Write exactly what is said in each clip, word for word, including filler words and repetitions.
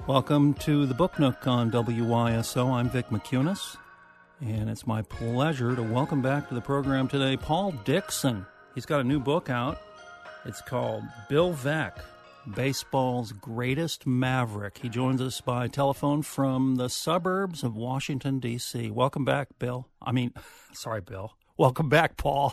Welcome to the Book Nook on W Y S O. I'm Vic McCunis, and it's my pleasure to welcome back to the program today Paul Dixon. He's got a new book out. It's called Bill Veeck, Baseball's Greatest Maverick. He joins us by telephone from the suburbs of Washington, D C Welcome back, Bill. I mean, sorry, Bill. Welcome back, Paul.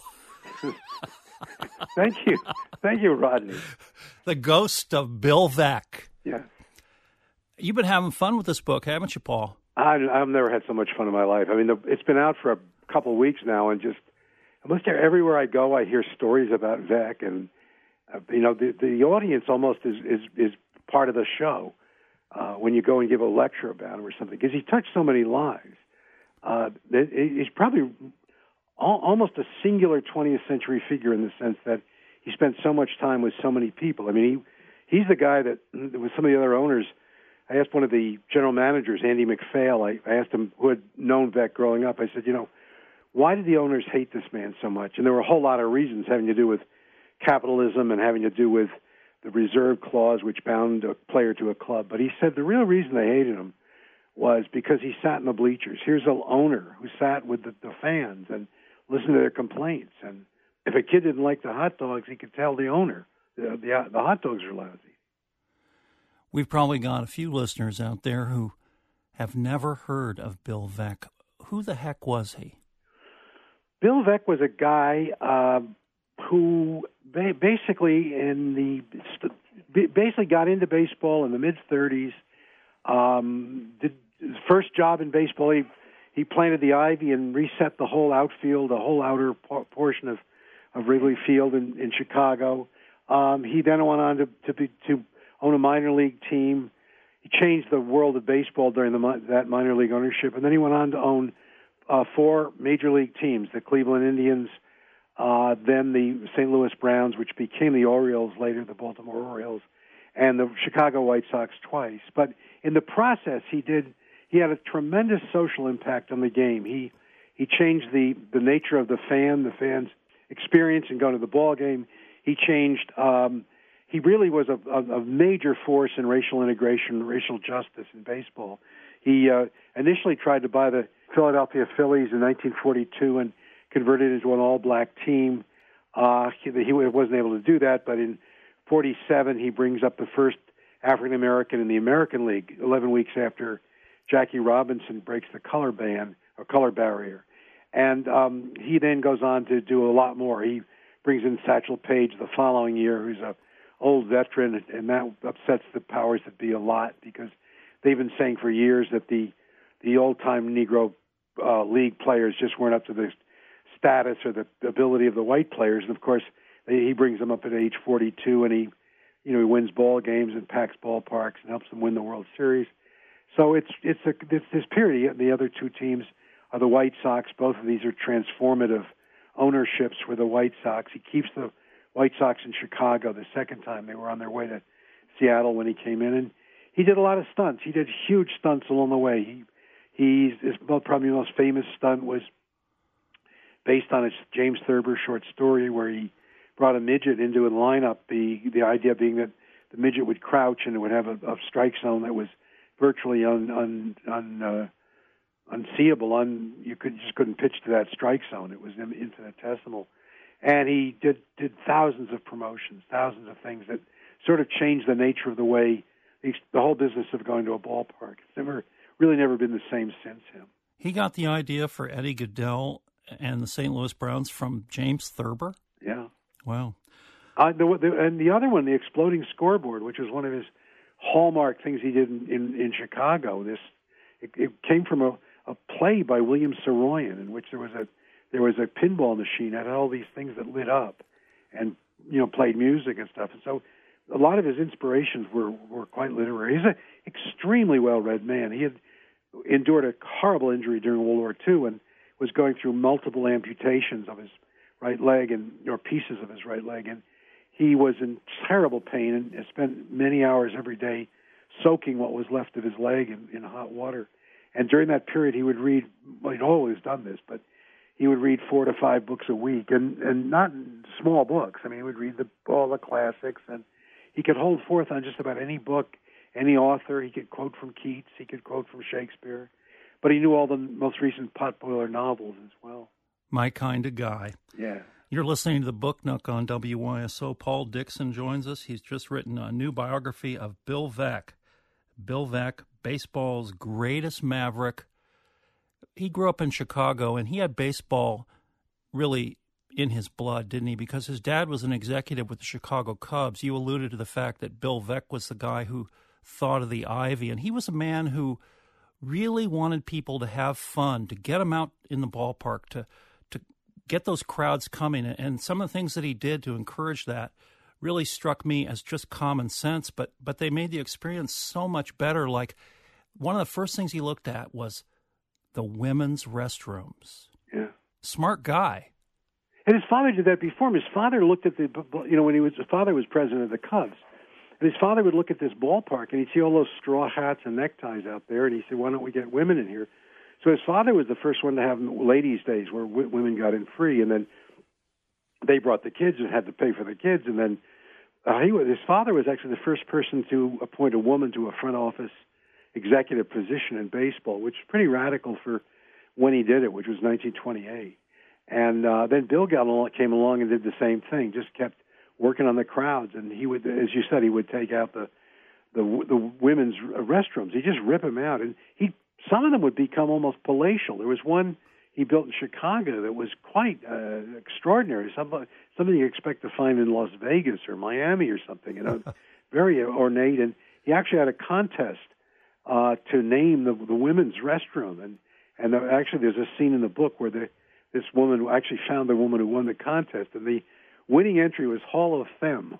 Thank you. Thank you, Rodney. The ghost of Bill Veeck. Yeah. You've been having fun with this book, haven't you, Paul? I, I've never had so much fun in my life. I mean, the, it's been out for a couple of weeks now, and just almost everywhere I go, I hear stories about Veeck, and uh, you know, the the audience almost is is, is part of the show uh, when you go and give a lecture about him or something, because he touched so many lives. Uh, it, he's probably al- almost a singular twentieth century figure in the sense that he spent so much time with so many people. I mean, he he's the guy that, with some of the other owners, I asked one of the general managers, Andy MacPhail, I, I asked him, who had known Veeck growing up, I said, you know, why did the owners hate this man so much? And there were a whole lot of reasons having to do with capitalism and having to do with the reserve clause, which bound a player to a club. But he said the real reason they hated him was because he sat in the bleachers. Here's an owner who sat with the, the fans and listened to their complaints. And if a kid didn't like the hot dogs, he could tell the owner, the, the, the hot dogs are lousy. We've probably got a few listeners out there who have never heard of Bill Veeck. Who the heck was he? Bill Veeck was a guy uh, who ba- basically in the basically got into baseball in the mid thirties. Um, did his first job in baseball, he he planted the ivy and reset the whole outfield, the whole outer por- portion of, of Wrigley Field in, in Chicago. Um, he then went on to to be to own a minor league team. He changed the world of baseball during the, that minor league ownership, and then he went on to own uh, four major league teams, the Cleveland Indians, uh, then the Saint Louis Browns, which became the Orioles, later the Baltimore Orioles, and the Chicago White Sox twice. But in the process, he did he had a tremendous social impact on the game. He he changed the, the nature of the fan, the fans' experience in going to the ball game. He changed um, He really was a, a, a major force in racial integration, racial justice in baseball. He uh, initially tried to buy the Philadelphia Phillies in nineteen forty-two and convert it into an all-black team. Uh, he, he wasn't able to do that, but in forty-seven he brings up the first African-American in the American League, eleven weeks after Jackie Robinson breaks the color ban, or color barrier. And um, he then goes on to do a lot more. He brings in Satchel Paige the following year, who's a old veteran, and that upsets the powers that be a lot, because they've been saying for years that the the old-time Negro uh, League players just weren't up to the status or the ability of the white players. And of course, they, he brings them up at age forty-two, and he, you know, he wins ball games and packs ballparks and helps them win the World Series. So it's it's a it's this period. The other two teams are the White Sox. Both of these are transformative ownerships for the White Sox. He keeps the White Sox in Chicago the second time they were on their way to Seattle when he came in, and he did a lot of stunts. He did huge stunts along the way. He he's his probably most famous stunt was based on a James Thurber short story where he brought a midget into a lineup. The the idea being that the midget would crouch and it would have a, a strike zone that was virtually un un, un uh, unseeable. Un you could just couldn't pitch to that strike zone. It was infinitesimal. And he did, did thousands of promotions, thousands of things that sort of changed the nature of the way, the, the whole business of going to a ballpark. It's never, really never been the same since him. He got the idea for Eddie Goodell and the Saint Louis Browns from James Thurber? Yeah. Wow. Uh, the, the, and the other one, the Exploding Scoreboard, which was one of his hallmark things he did in, in, in Chicago. This it, it came from a, a play by William Saroyan in which there was a There was a pinball machine that had all these things that lit up and, you know, played music and stuff. And so a lot of his inspirations were, were quite literary. He's an extremely well-read man. He had endured a horrible injury during World War Two and was going through multiple amputations of his right leg and or pieces of his right leg. And he was in terrible pain and spent many hours every day soaking what was left of his leg in, in hot water. And during that period, he would read, well, he'd always done this, but he would read four to five books a week, and, and not small books. I mean, he would read the, all the classics, and he could hold forth on just about any book, any author. He could quote from Keats. He could quote from Shakespeare. But he knew all the most recent Potboiler novels as well. My kind of guy. Yeah. You're listening to the Book Nook on W Y S O. Paul Dixon joins us. He's just written a new biography of Bill Veeck. Bill Veeck, baseball's greatest maverick. He grew up in Chicago, and he had baseball really in his blood, didn't he? Because his dad was an executive with the Chicago Cubs. You alluded to the fact that Bill Veeck was the guy who thought of the Ivy, and he was a man who really wanted people to have fun, to get them out in the ballpark, to to get those crowds coming. And some of the things that he did to encourage that really struck me as just common sense, but but they made the experience so much better. Like, one of the first things he looked at was the women's restrooms. Yeah. Smart guy. And his father did that before him. His father looked at the, you know, when he was, his father was president of the Cubs. And his father would look at this ballpark, and he'd see all those straw hats and neckties out there, and he said, why don't we get women in here? So his father was the first one to have ladies' days where w- women got in free, and then they brought the kids and had to pay for the kids. And then uh, he was, his father was actually the first person to appoint a woman to a front office executive position in baseball, which is pretty radical for when he did it, which was nineteen twenty-eight. And uh, then Bill got along, came along and did the same thing, just kept working on the crowds. And he would, as you said, he would take out the the, the women's restrooms. He'd just rip them out. And he some of them would become almost palatial. There was one he built in Chicago that was quite uh, extraordinary, something, something you expect to find in Las Vegas or Miami or something, you know, very ornate. And he actually had a contest uh, to name the, the women's restroom. And, and the, actually there's a scene in the book where the, this woman actually found the woman who won the contest, and the winning entry was Hall of Femme.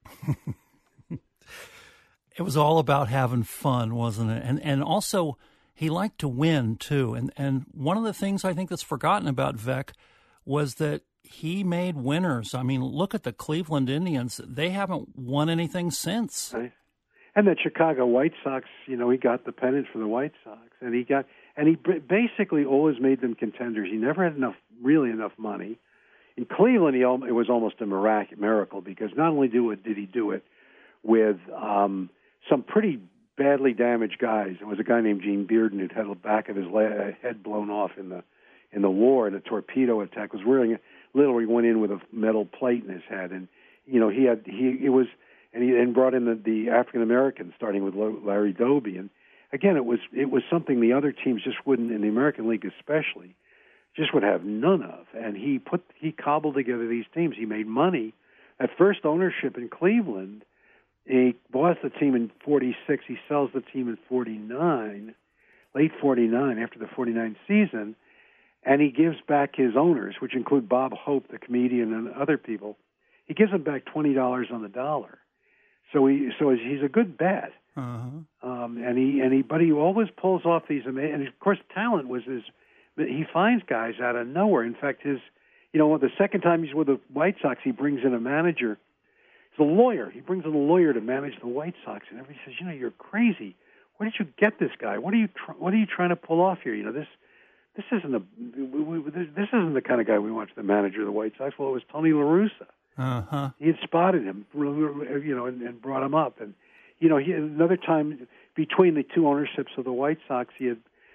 It was all about having fun, wasn't it? And and also, he liked to win, too. And and one of the things I think that's forgotten about Veeck was that he made winners. I mean, look at the Cleveland Indians. They haven't won anything since. Right. And the Chicago White Sox, you know, he got the pennant for the White Sox. And he got, and he basically always made them contenders. He never had enough, really enough money. In Cleveland, he, it was almost a miracle, because not only do it, did he do it with um, some pretty badly damaged guys. There was a guy named Gene Bearden who'd had the back of his head blown off in the in the war in a torpedo attack. Was wearing a literally went in with a metal plate in his head, and you know he had he it was and he and brought in the, the African Americans, starting with Larry Doby. And again, it was it was something the other teams just wouldn't, in the American League especially, just would have none of. And he put he cobbled together these teams. He made money. At first ownership in Cleveland, he bought the team in forty-six. He sells the team in forty-nine, late forty-nine, after the forty-nine season, and he gives back his owners, which include Bob Hope, the comedian, and other people. He gives them back twenty dollars on the dollar. So he so he's a good bet. Uh-huh. Um, and he and he but he always pulls off these amazing. And of course, talent was his. He finds guys out of nowhere. In fact, his you know the second time he's with the White Sox, he brings in a manager. He's a lawyer. He brings in a lawyer to manage the White Sox, and everybody says, you know, you're crazy. Where did you get this guy? What are you tr- What are you trying to pull off here? You know, this this isn't a we, we, this, this isn't the kind of guy we want to the manager of the White Sox. Well, it was Tony La Russa. Uh-huh. He had spotted him, you know, and, and brought him up. And you know, he another time between the two ownerships of the White Sox, he had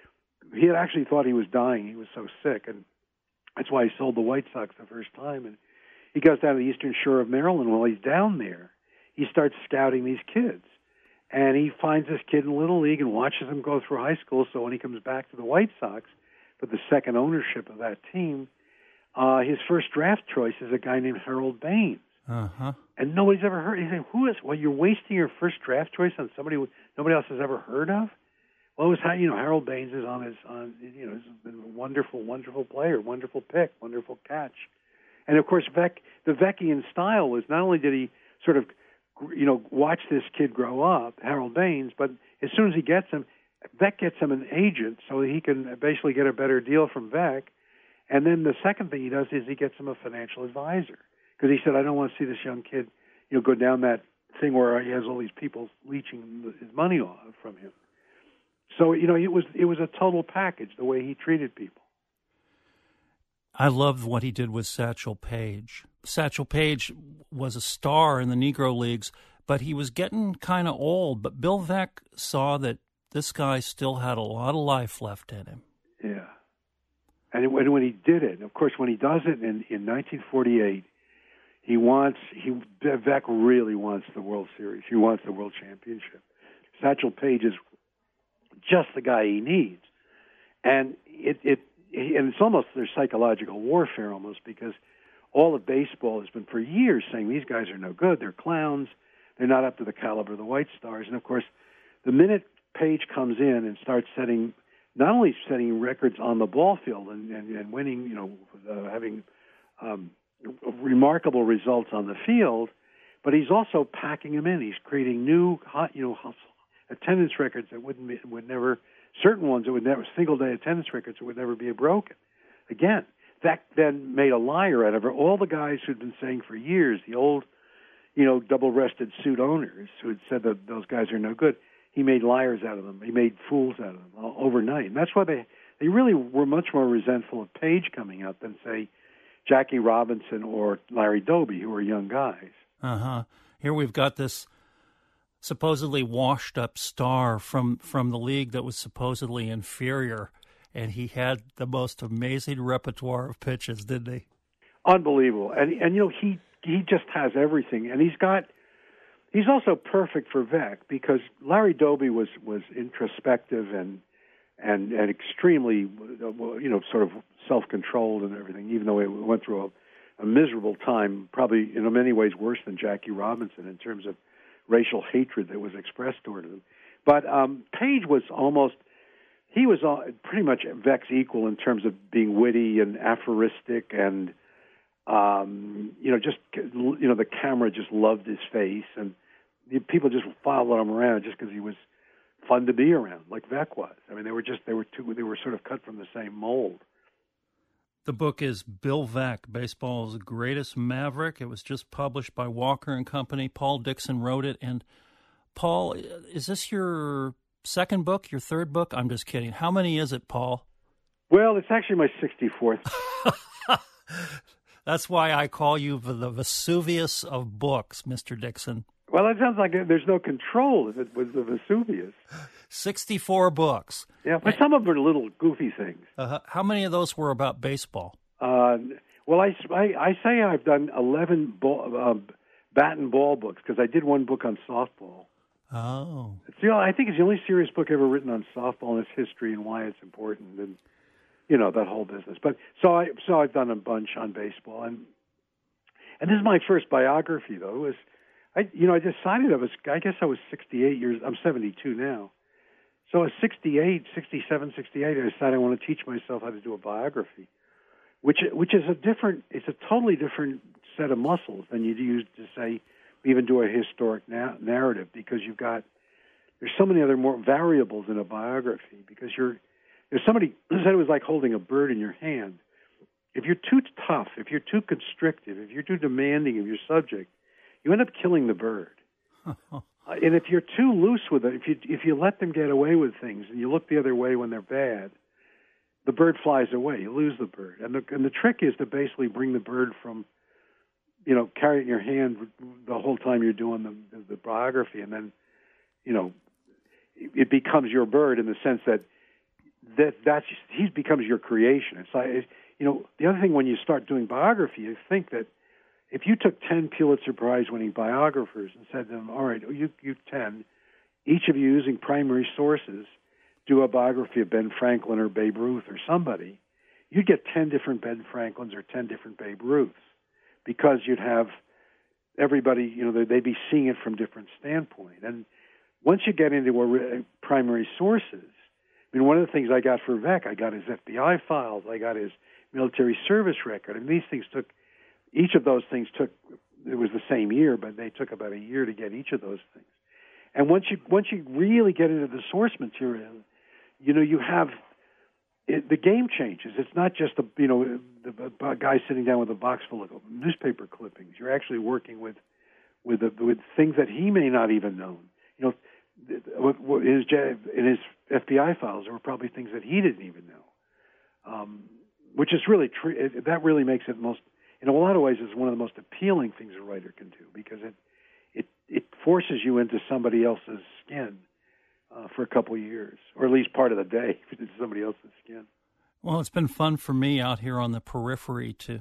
he had actually thought he was dying. He was so sick, and that's why he sold the White Sox the first time. And he goes down to the Eastern Shore of Maryland. While he's down there, he starts scouting these kids, and he finds this kid in Little League and watches him go through high school. So when he comes back to the White Sox for the second ownership of that team, Uh, his first draft choice is a guy named Harold Baines. Uh-huh. And nobody's ever heard. He said, who is, well, you're wasting your first draft choice on somebody who nobody else has ever heard of? Well, it was how, you know, Harold Baines is on his, on, you know, has been a wonderful, wonderful player, wonderful pick, wonderful catch. And of course, Veeck, the Veeckian style was not only did he sort of, you know, watch this kid grow up, Harold Baines, but as soon as he gets him, Veeck gets him an agent so he can basically get a better deal from Veeck. And then the second thing he does is he gets him a financial advisor, because he said, I don't want to see this young kid, you know, go down that thing where he has all these people leeching his money off from him. So, you know, it was it was a total package, the way he treated people. I loved what he did with Satchel Paige. Satchel Paige was a star in the Negro Leagues, but he was getting kind of old. But Bill Veeck saw that this guy still had a lot of life left in him. Yeah. And when, when he did it, of course, when he does it in, in nineteen forty-eight, he wants, he, Veeck really wants the World Series. He wants the World Championship. Satchel Paige is just the guy he needs. And it, it, and it's almost there's psychological warfare almost, because all of baseball has been for years saying these guys are no good, they're clowns, they're not up to the caliber of the White Stars. And of course, the minute Paige comes in and starts setting, not only setting records on the ball field and, and, and winning, you know, uh, having um, remarkable results on the field, but he's also packing them in. He's creating new, hot, you know, attendance records that wouldn't be, would never, certain ones that would never, single day attendance records that would never be broken. Again, that then made a liar out of her. All the guys who'd been saying for years, the old, you know, double-breasted suit owners who had said that those guys are no good, he made liars out of them. He made fools out of them overnight. And that's why they, they really were much more resentful of Paige coming up than, say, Jackie Robinson or Larry Doby, who were young guys. Uh-huh. Here we've got this supposedly washed-up star from, from the league that was supposedly inferior, and he had the most amazing repertoire of pitches, didn't he? Unbelievable. And, and you know, he he just has everything. And he's got, he's also perfect for Veeck, because Larry Doby was, was introspective and, and, and extremely, you know, sort of self-controlled and everything, even though he went through a, a miserable time, probably in many ways worse than Jackie Robinson in terms of racial hatred that was expressed toward him. But um, Paige was almost, he was all, pretty much Veeck's equal in terms of being witty and aphoristic and, um, you know, just, you know, the camera just loved his face, and people just followed him around just because he was fun to be around, like Veeck was. I mean, they were just, they were two, they were sort of cut from the same mold. The book is Bill Veeck, Baseball's Greatest Maverick. It was just published by Walker and Company. Paul Dixon wrote it. And Paul, is this your second book, your third book? I'm just kidding. How many is it, Paul? Well, it's actually my sixty-fourth. That's why I call you the Vesuvius of books, Mister Dixon. Well, that sounds like there's no control if it was the Vesuvius. sixty-four books. Yeah, but some of them are little goofy things. Uh, how many of those were about baseball? Uh, well, I, I, I say I've done eleven ball, uh, bat and ball books, because I did one book on softball. Oh. It's the, I think it's the only serious book ever written on softball and its history and why it's important, and, you know, that whole business. But so I so I've done a bunch on baseball, and and this is my first biography, though. It was, I you know I decided I was I guess I was sixty-eight years. I'm seventy-two now, so I was sixty-eight, sixty-seven, sixty-eight. I decided I want to teach myself how to do a biography, which which is a different. It's a totally different set of muscles than you'd use to say even do a historic na- narrative, because you've got there's so many other more variables in a biography, because you're If somebody said it was like holding a bird in your hand. If you're too tough, if you're too constrictive, if you're too demanding of your subject, you end up killing the bird. uh, and if you're too loose with it, if you if you let them get away with things and you look the other way when they're bad, the bird flies away. You lose the bird. And the and the trick is to basically bring the bird from, you know, carry it in your hand the whole time you're doing the the, the biography, and then, you know, it, it becomes your bird in the sense that that that's he becomes your creation. It's like, it, you know, the other thing when you start doing biography, you think that if you took ten Pulitzer Prize-winning biographers and said to them, all right, you you ten, each of you using primary sources, do a biography of Ben Franklin or Babe Ruth or somebody, you'd get ten different Ben Franklins or ten different Babe Ruths, because you'd have everybody, you know, they'd be seeing it from different standpoint. And once you get into a, primary sources, I mean, one of the things I got for Veeck, I got his F B I files, I got his military service record, and these things took, each of those things took, it was the same year, but they took about a year to get each of those things. And once you once you really get into the source material, you know, you have, it, the game changes. It's not just, a, you know, the, the guy sitting down with a box full of newspaper clippings. You're actually working with with, the, with things that he may not even know. You know, in his, in his F B I files, there were probably things that he didn't even know, um, which is really tr- it, that really makes it most, in a lot of ways, is one of the most appealing things a writer can do, because it it it forces you into somebody else's skin uh, for a couple of years, or at least part of the day into somebody else's skin. Well, it's been fun for me out here on the periphery to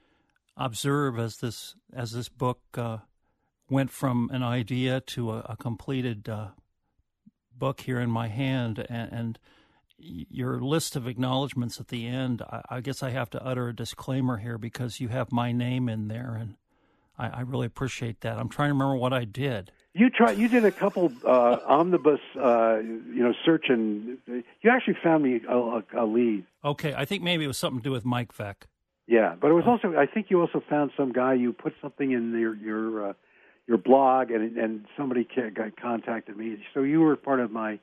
observe as this as this book uh, went from an idea to a, a completed uh, book here in my hand, and, and your list of acknowledgments at the end. I, I guess I have to utter a disclaimer here because you have my name in there, and I, I really appreciate that. I'm trying to remember what I did. You try. You did a couple uh, omnibus, uh, you know, search, and you actually found me a, a, a lead. Okay, I think maybe it was something to do with Mike Veck. Yeah, but it was also. I think you also found some guy. You put something in your your uh, your blog, and and somebody got contacted me. So you were part of my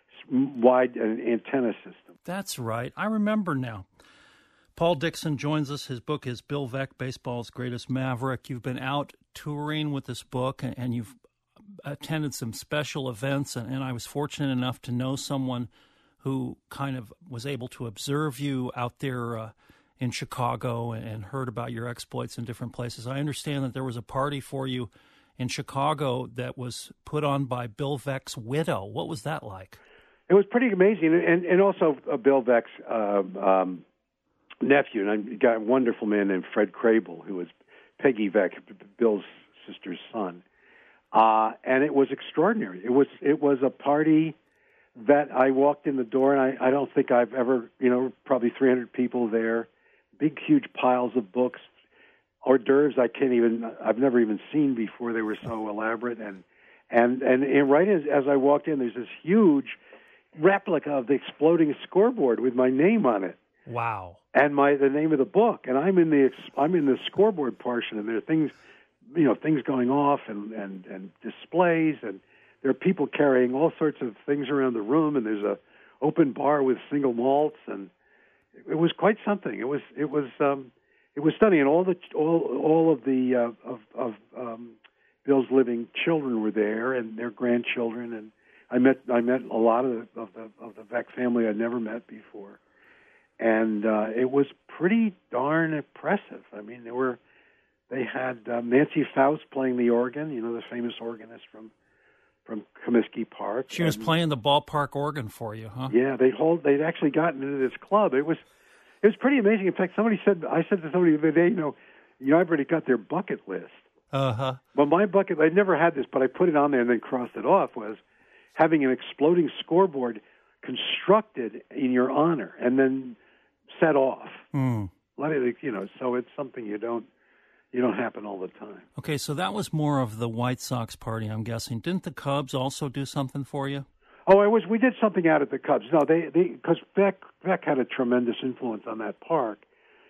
wide antenna system. That's right. I remember now. Paul Dixon joins us. His book is Bill Veck, Baseball's Greatest Maverick. You've been out touring with this book, and, and you've attended some special events, and, and I was fortunate enough to know someone who kind of was able to observe you out there uh, in Chicago and, and heard about your exploits in different places. I understand that there was a party for you in Chicago that was put on by Bill Veck's widow. What was that like? It was pretty amazing, and, and also uh, Bill Veck's uh, um, nephew, and I got a wonderful man named Fred Crable, who was Peggy Veck, Bill's sister's son. Uh, and it was extraordinary. It was it was a party that I walked in the door, and I, I don't think I've ever, you know, probably three hundred people there, big, huge piles of books, hors d'oeuvres I can't even, I've never even seen before. They were so elaborate. And and, and, and right as, as I walked in, there's this huge replica of the exploding scoreboard with my name on it. Wow. And my the name of the book. And I'm in the I'm in the scoreboard portion, and there are things, you know, things going off and, and, and displays, and there are people carrying all sorts of things around the room, and there's a open bar with single malts, and it was quite something. It was it was um, it was stunning, and all the all all of the uh, of, of um, Bill's living children were there, and their grandchildren, and I met I met a lot of the of the, of the Veck family I'd never met before, and uh, it was pretty darn impressive. I mean, there were. They had um, Nancy Faust playing the organ, you know, the famous organist from from Comiskey Park. She was and, playing the ballpark organ for you, huh? Yeah, they hold. They'd actually gotten into this club. It was it was pretty amazing. In fact, somebody said I said to somebody the other day, you know, you know, I've already got their bucket list. Uh huh. Well, my bucket, I'd never had this, but I put it on there and then crossed it off. Was having an exploding scoreboard constructed in your honor and then set off. Mm. Let it, you know, so it's something you don't. You don't happen all the time. Okay, so that was more of the White Sox party, I'm guessing. Didn't the Cubs also do something for you? Oh, I was. We did something out at the Cubs. No, they because Veck Veck had a tremendous influence on that park,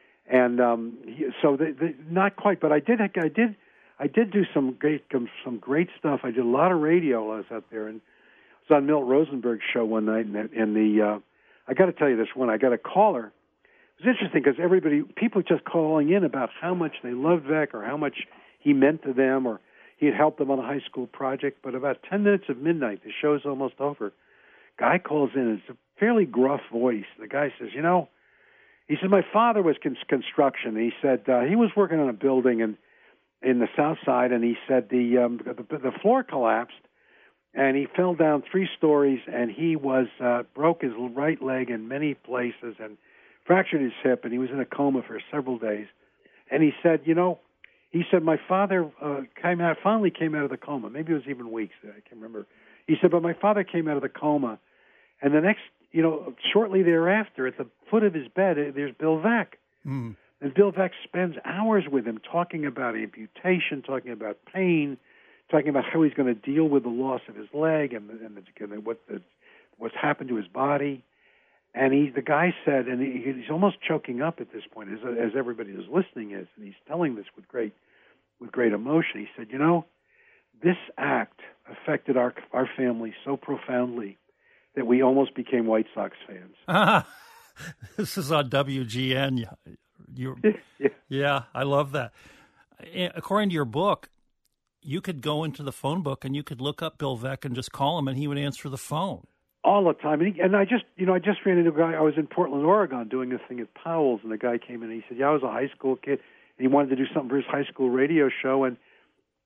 and um, he, so they, they, not quite. But I did. I did. I did do some great some great stuff. I did a lot of radio while I was out there, and I was on Milt Rosenberg's show one night, and, and the uh, I got to tell you this one. I got a caller. It was interesting because everybody, people just calling in about how much they loved Veck or how much he meant to them or he had helped them on a high school project. But about ten minutes of midnight, the show's almost over. Guy calls in. It's a fairly gruff voice. The guy says, you know, he said, my father was con- construction. He said uh, he was working on a building in, in the South Side, and he said the, um, the the floor collapsed, and he fell down three stories, and he was uh, broke his right leg in many places, and fractured his hip, and he was in a coma for several days. And he said, you know, he said, my father uh, came out, finally came out of the coma. Maybe it was even weeks. I can't remember. He said, but my father came out of the coma, and the next, you know, shortly thereafter, at the foot of his bed, there's Bill Veck. Mm. And Bill Veck spends hours with him talking about amputation, talking about pain, talking about how he's going to deal with the loss of his leg and, the, and, the, and what the, what's happened to his body. And he, the guy said, and he, he's almost choking up at this point, as, as everybody who's listening is, and he's telling this with great, with great emotion. He said, you know, this act affected our our family so profoundly that we almost became White Sox fans. Ah, this is on W G N. You, yeah. yeah, I love that. According to your book, you could go into the phone book and you could look up Bill Veck and just call him, and he would answer the phone. All the time. And, he, and I just, you know, I just ran into a guy. I was in Portland, Oregon doing a thing at Powell's, and the guy came in and he said, yeah, I was a high school kid. And he wanted to do something for his high school radio show. And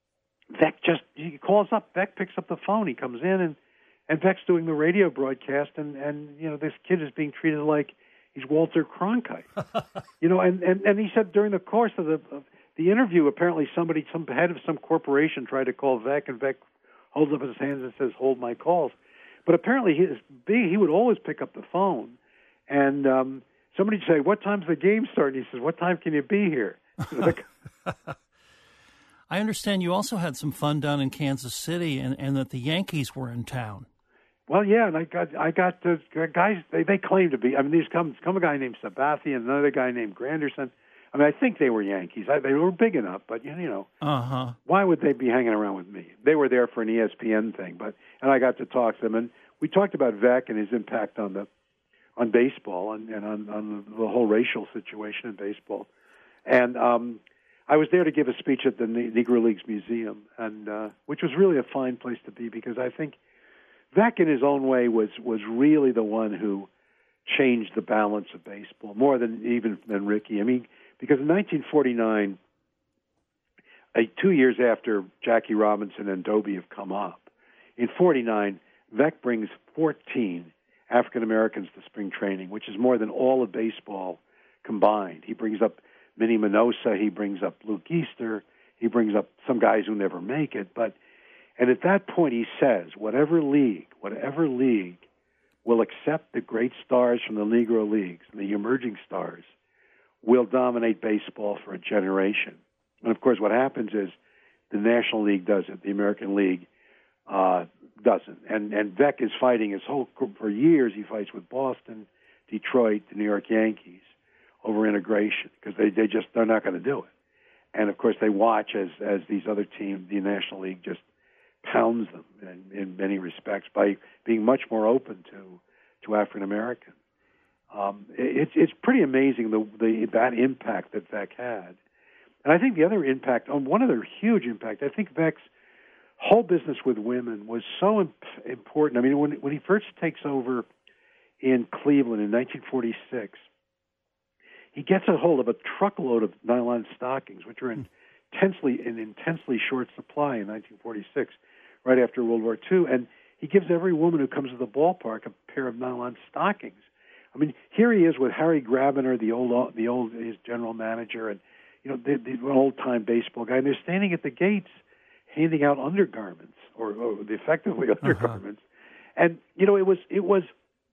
Veck just he calls up. Veck picks up the phone. He comes in, and and Veck's doing the radio broadcast, and and you know this kid is being treated like he's Walter Cronkite. you know, and, and and he said during the course of the of the interview, apparently somebody, some head of some corporation, tried to call Veck, and Veck holds up his hands and says, "Hold my calls." But apparently he is big. He would always pick up the phone, and um, somebody would say, "What time's the game start?" And he says, "What time can you be here?" I understand you also had some fun down in Kansas City, and, and that the Yankees were in town. Well, yeah, and I got I got the guys. They they claim to be. I mean, these come come a guy named Sabathia and another guy named Granderson. I mean, I think they were Yankees. I, they were big enough, but you know, uh-huh. why would they be hanging around with me? They were there for an E S P N thing, but and I got to talk to them, and we talked about Veck and his impact on the on baseball and, and on, on the whole racial situation in baseball. And um, I was there to give a speech at the Negro Leagues Museum, and uh, which was really a fine place to be because I think Veck, in his own way, was was really the one who changed the balance of baseball more than even than Rickey. I mean. Because in nineteen forty-nine, uh, two years after Jackie Robinson and Doby have come up, in forty-nine, Veck brings fourteen African Americans to spring training, which is more than all of baseball combined. He brings up Minnie Minosa, he brings up Luke Easter, he brings up some guys who never make it. But and at that point, he says, whatever league, whatever league will accept the great stars from the Negro Leagues and the emerging stars, will dominate baseball for a generation. And, of course, what happens is the National League does it. The American League uh, doesn't. And and Veck is fighting his whole – for years he fights with Boston, Detroit, the New York Yankees over integration because they, they just – they're not going to do it. And, of course, they watch as, as these other teams, the National League, just pounds them in, in many respects by being much more open to, to African Americans. Um, it's it's pretty amazing the, the that impact that Veck had, and I think the other impact, on one other huge impact, I think Veck's whole business with women was so imp- important. I mean, when when he first takes over in Cleveland in nineteen forty-six, he gets a hold of a truckload of nylon stockings, which were in intensely in intensely short supply in nineteen forty-six, right after World War Two, and he gives every woman who comes to the ballpark a pair of nylon stockings. I mean, here he is with Harry Grabiner, the old, the old his general manager, and you know, the, the old-time baseball guy. And they're standing at the gates, handing out undergarments, or, or effectively undergarments. Uh-huh. And you know, it was, it was,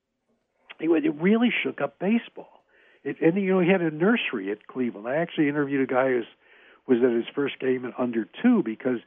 it was, it really shook up baseball. It, and you know, he had a nursery at Cleveland. I actually interviewed a guy who was at his first game at under two because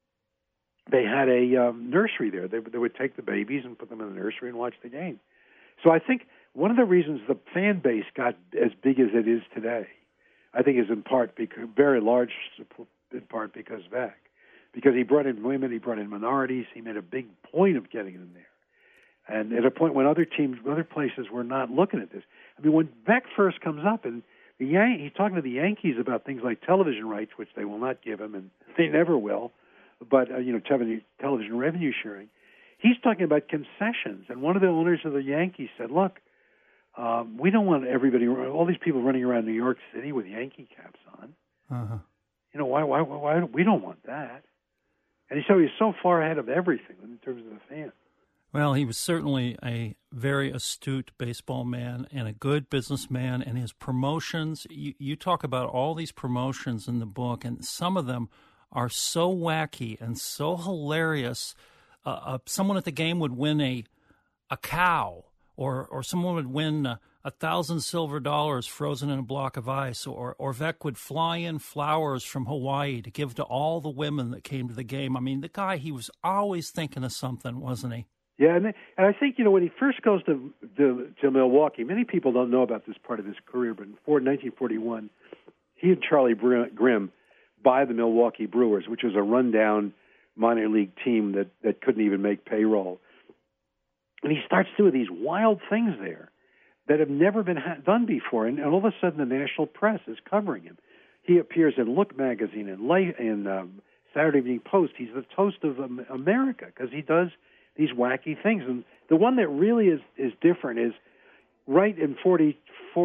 they had a um, nursery there. They, they would take the babies and put them in the nursery and watch the game. So I think one of the reasons the fan base got as big as it is today, I think, is in part because very large, in part because Veck, because he brought in women, he brought in minorities, he made a big point of getting them there, and at a point when other teams, other places were not looking at this. I mean, when Veck first comes up, and the Yan- he's talking to the Yankees about things like television rights, which they will not give him, and they never will, but uh, you know, television, television revenue sharing. He's talking about concessions, and one of the owners of the Yankees said, "Look, um, we don't want everybody, all these people running around New York City with Yankee caps on. Uh-huh. You know, why, why, why? We don't want that." And he said he's so far ahead of everything in terms of the fans. Well, he was certainly a very astute baseball man and a good businessman, and his promotions, you, you talk about all these promotions in the book, and some of them are so wacky and so hilarious. Uh, uh, someone at the game would win a a cow, or or someone would win a, a thousand silver dollars frozen in a block of ice, or or Veck would fly in flowers from Hawaii to give to all the women that came to the game. I mean, the guy, he was always thinking of something, wasn't he? Yeah, and, and I think, you know, when he first goes to, to to Milwaukee, many people don't know about this part of his career, but in nineteen forty-one, he and Charlie Grimm buy the Milwaukee Brewers, which was a rundown minor league team that, that couldn't even make payroll. And he starts doing these wild things there that have never been ha- done before, and, and all of a sudden the national press is covering him. He appears in Look magazine and Light and um, Saturday Evening Post. He's the toast of um, America because he does these wacky things. And the one that really is, is different is right in forty,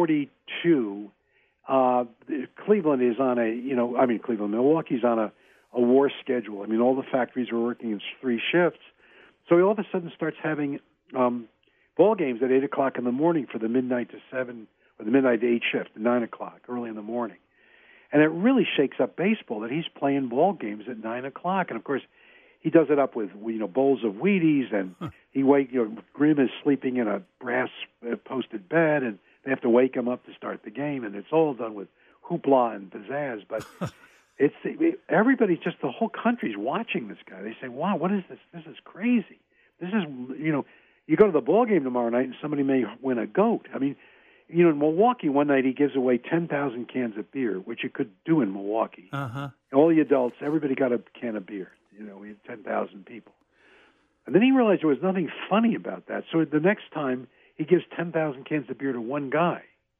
forty-two, uh, Cleveland is on a, you know, I mean, Cleveland, Milwaukee's on a, a war schedule. I mean, all the factories were working in three shifts. So he all of a sudden starts having um, ball games at eight o'clock in the morning for the midnight to seven, or the midnight to eight shift, at nine o'clock, early in the morning. And it really shakes up baseball that he's playing ball games at nine o'clock. And, of course, he does it up with, you know, bowls of Wheaties, and huh. he wake, you know, Grimm is sleeping in a brass-posted bed, and they have to wake him up to start the game, and it's all done with hoopla and pizzazz. But it's everybody, just the whole country's watching this guy. They say, wow, what is this? This is crazy. This is, you know, you go to the ball game tomorrow night, and somebody may win a goat. I mean, you know, in Milwaukee, one night he gives away ten thousand cans of beer, which you could do in Milwaukee. Uh-huh. All the adults, everybody got a can of beer. You know, we had ten thousand people. And then he realized there was nothing funny about that. So the next time, he gives ten thousand cans of beer to one guy.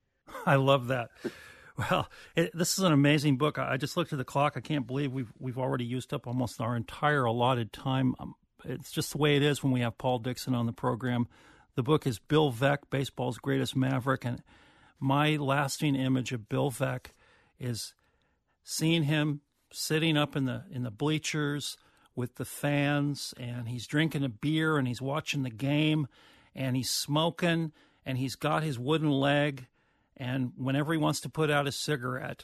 I love that. Well, it, this is an amazing book. I just looked at the clock. I can't believe we've we've already used up almost our entire allotted time. Um, it's just the way it is when we have Paul Dixon on the program. The book is Bill Veeck, Baseball's Greatest Maverick, and my lasting image of Bill Veeck is seeing him sitting up in the in the bleachers with the fans, and he's drinking a beer, and he's watching the game, and he's smoking, and he's got his wooden leg, and whenever he wants to put out a cigarette,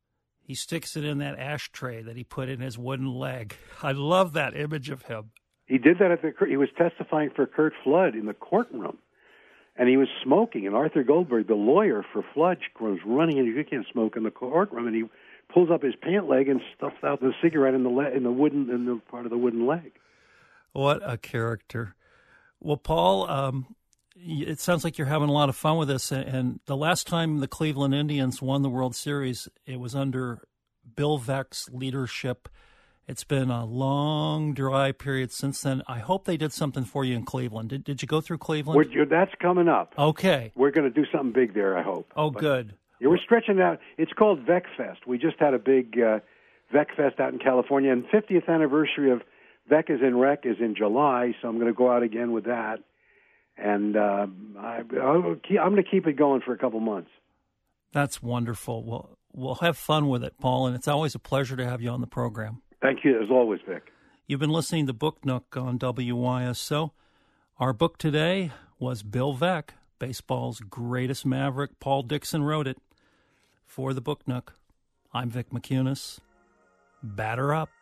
he sticks it in that ashtray that he put in his wooden leg. I love that image of him. He did that at the. He was testifying for Curt Flood in the courtroom, and he was smoking. And Arthur Goldberg, the lawyer for Flood, was running in. You can't smoke in the courtroom, and he pulls up his pant leg and stuffs out the cigarette in the le- in the wooden in the part of the wooden leg. What a character! Well, Paul, um, it sounds like you're having a lot of fun with this. And the last time the Cleveland Indians won the World Series, it was under Bill Veeck's leadership. It's been a long, dry period since then. I hope they did something for you in Cleveland. Did, did you go through Cleveland? We're, that's coming up. Okay. We're going to do something big there, I hope. Oh, but, good. Yeah, we're stretching it out. It's called Veeck Fest. We just had a big uh, Veeck Fest out in California, and fiftieth anniversary of Veeck is in Rec is in July, so I'm going to go out again with that. And uh, I, I'll keep, I'm going to keep it going for a couple months. That's wonderful. Well, we'll have fun with it, Paul, and it's always a pleasure to have you on the program. Thank you, as always, Vic. You've been listening to Book Nook on W Y S O. Our book today was Bill Veeck, Baseball's Greatest Maverick. Paul Dixon wrote it. For the Book Nook, I'm Vic McCunis. Batter up.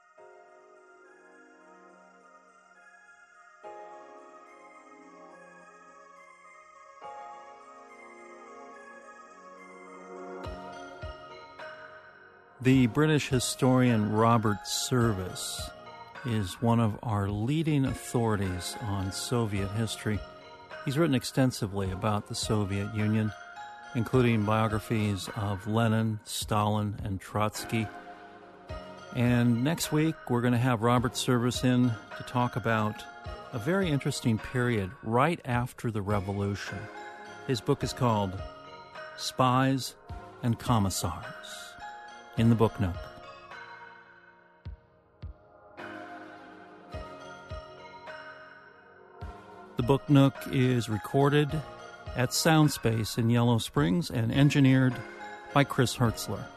The British historian Robert Service is one of our leading authorities on Soviet history. He's written extensively about the Soviet Union, including biographies of Lenin, Stalin, and Trotsky. And next week, we're going to have Robert Service in to talk about a very interesting period right after the revolution. His book is called Spies and Commissars. In the Book Nook. The Book Nook is recorded at Soundspace in Yellow Springs and engineered by Chris Hertzler.